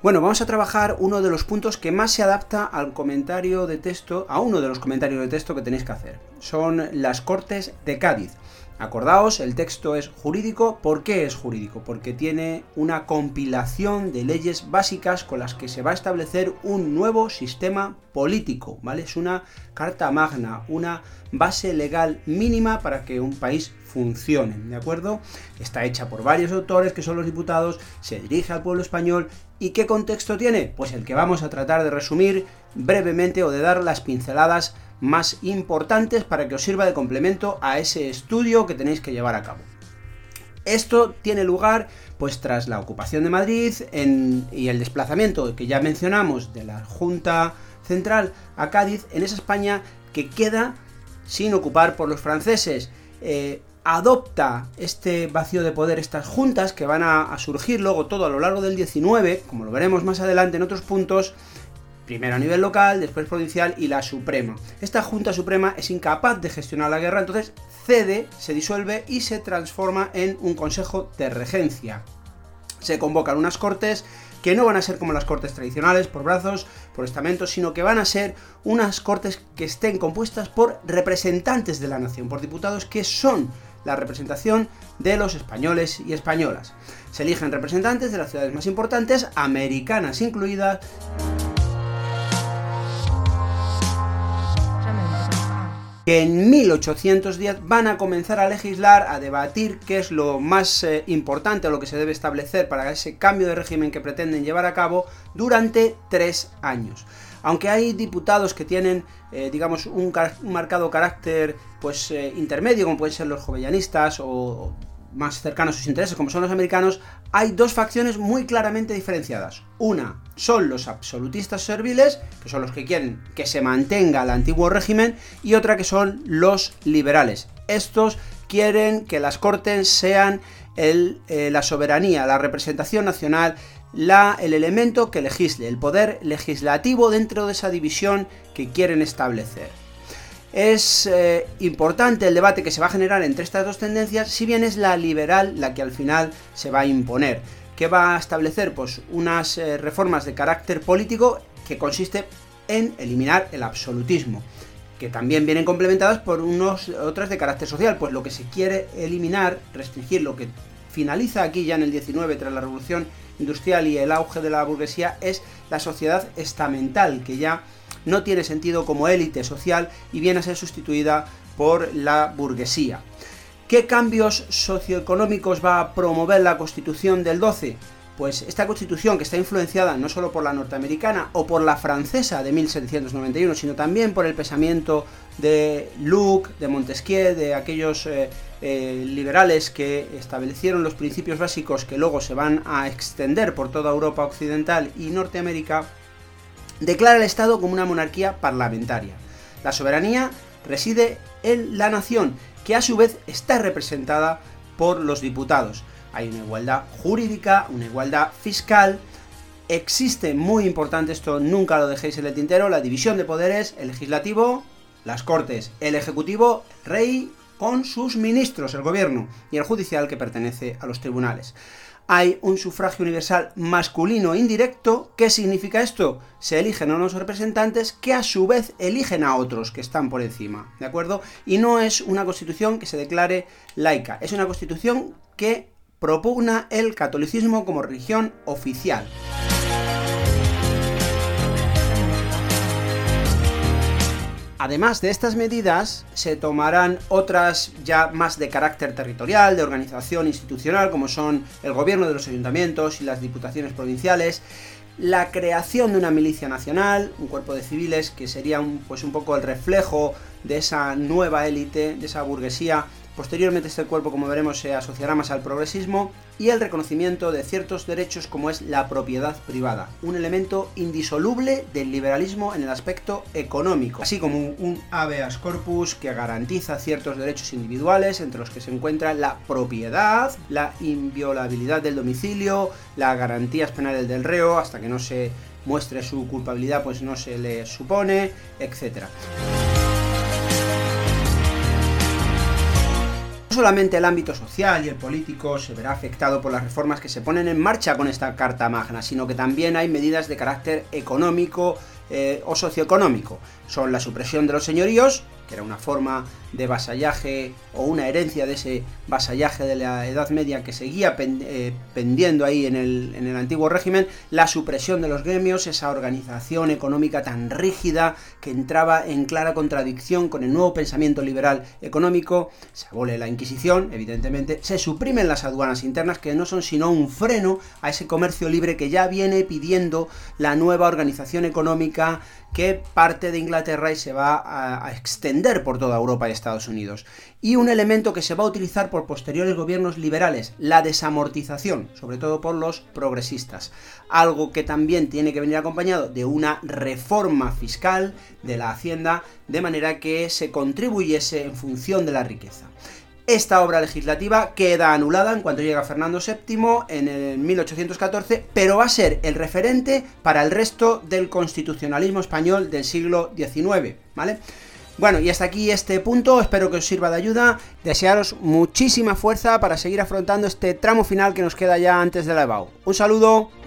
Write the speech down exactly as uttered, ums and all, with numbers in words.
Bueno, vamos a trabajar uno de los puntos que más se adapta al comentario de texto, a uno de los comentarios de texto que tenéis que hacer. Son las Cortes de Cádiz. Acordaos, el texto es jurídico. ¿Por qué es jurídico? Porque tiene una compilación de leyes básicas con las que se va a establecer un nuevo sistema político, ¿vale? Es una carta magna, una base legal mínima para que un país funcione, ¿de acuerdo? Está hecha por varios autores que son los diputados, se dirige al pueblo español. ¿Y qué contexto tiene? Pues el que vamos a tratar de resumir brevemente o de dar las pinceladas más importantes para que os sirva de complemento a ese estudio que tenéis que llevar a cabo. Esto tiene lugar pues tras la ocupación de Madrid en, y el desplazamiento que ya mencionamos de la Junta Central a Cádiz, en esa España que queda sin ocupar por los franceses. Eh, adopta este vacío de poder estas juntas que van a, a surgir luego todo a lo largo del diecinueve, como lo veremos más adelante en otros puntos, primero a nivel local, después provincial y la Suprema. Esta Junta Suprema es incapaz de gestionar la guerra, entonces cede, se disuelve y se transforma en un Consejo de Regencia. Se convocan unas Cortes que no van a ser como las Cortes tradicionales, por brazos, por estamentos, sino que van a ser unas Cortes que estén compuestas por representantes de la nación, por diputados que son la representación de los españoles y españolas. Se eligen representantes de las ciudades más importantes, americanas incluidas, que en mil ochocientos diez van a comenzar a legislar, a debatir qué es lo más eh, importante o lo que se debe establecer para ese cambio de régimen que pretenden llevar a cabo durante tres años. Aunque hay diputados que tienen, eh, digamos, un, un marcado carácter pues eh, intermedio, como pueden ser los jovellanistas o, o más cercanos a sus intereses, como son los americanos, hay dos facciones muy claramente diferenciadas. Una son los absolutistas serviles, que son los que quieren que se mantenga el antiguo régimen, y otra que son los liberales. Estos quieren que las Cortes sean el, eh, la soberanía, la representación nacional, la, el elemento que legisle, el poder legislativo dentro de esa división que quieren establecer. Es eh, importante el debate que se va a generar entre estas dos tendencias, si bien es la liberal la que al final se va a imponer, que va a establecer pues unas eh, reformas de carácter político que consiste en eliminar el absolutismo, que también vienen complementadas por unos, otras de carácter social, pues lo que se quiere eliminar, restringir, lo que finaliza aquí ya en el diecinueve tras la Revolución Industrial y el auge de la burguesía, es la sociedad estamental, que ya no tiene sentido como élite social y viene a ser sustituida por la burguesía. ¿Qué cambios socioeconómicos va a promover la Constitución del doce? Pues esta Constitución, que está influenciada no solo por la norteamericana o por la francesa de mil setecientos noventa y uno, sino también por el pensamiento de Luc, de Montesquieu, de aquellos eh, eh, liberales que establecieron los principios básicos que luego se van a extender por toda Europa occidental y Norteamérica, declara el Estado como una monarquía parlamentaria. La soberanía reside en la nación, que a su vez está representada por los diputados. Hay una igualdad jurídica, una igualdad fiscal. Existe, muy importante esto, nunca lo dejéis en el tintero, la división de poderes: el legislativo, las Cortes; el ejecutivo, el rey con sus ministros, el gobierno; y el judicial, que pertenece a los tribunales. Hay un sufragio universal masculino indirecto. ¿Qué significa esto? Se eligen a unos representantes que a su vez eligen a otros que están por encima, ¿de acuerdo? Y no es una constitución que se declare laica, es una constitución que propugna el catolicismo como religión oficial. Además de estas medidas, se tomarán otras ya más de carácter territorial, de organización institucional, como son el gobierno de los ayuntamientos y las diputaciones provinciales, la creación de una milicia nacional, un cuerpo de civiles que sería un, pues un poco el reflejo de esa nueva élite, de esa burguesía. Posteriormente este cuerpo, como veremos, se asociará más al progresismo, y el reconocimiento de ciertos derechos como es la propiedad privada, un elemento indisoluble del liberalismo en el aspecto económico, así como un, un habeas corpus que garantiza ciertos derechos individuales, entre los que se encuentra la propiedad, la inviolabilidad del domicilio, las garantías penales del reo, hasta que no se muestre su culpabilidad pues no se le supone, etcétera. No solamente el ámbito social y el político se verá afectado por las reformas que se ponen en marcha con esta Carta Magna, sino que también hay medidas de carácter económico eh, o socioeconómico. Son la supresión de los señoríos, que era una forma de vasallaje o una herencia de ese vasallaje de la Edad Media que seguía pen, eh, pendiendo ahí en el, en el antiguo régimen, la supresión de los gremios, esa organización económica tan rígida que entraba en clara contradicción con el nuevo pensamiento liberal económico, se abole la Inquisición, evidentemente, se suprimen las aduanas internas, que no son sino un freno a ese comercio libre que ya viene pidiendo la nueva organización económica que parte de Inglaterra y se va a, a extender por toda Europa y Estados Unidos. Y un elemento que se va a utilizar por posteriores gobiernos liberales, la desamortización, sobre todo por los progresistas. Algo que también tiene que venir acompañado de una reforma fiscal de la Hacienda, de manera que se contribuyese en función de la riqueza. Esta obra legislativa queda anulada en cuanto llega Fernando séptimo en el mil ochocientos catorce, pero va a ser el referente para el resto del constitucionalismo español del siglo diecinueve, ¿vale? Bueno, y hasta aquí este punto, espero que os sirva de ayuda, desearos muchísima fuerza para seguir afrontando este tramo final que nos queda ya antes de la EBAU. Un saludo.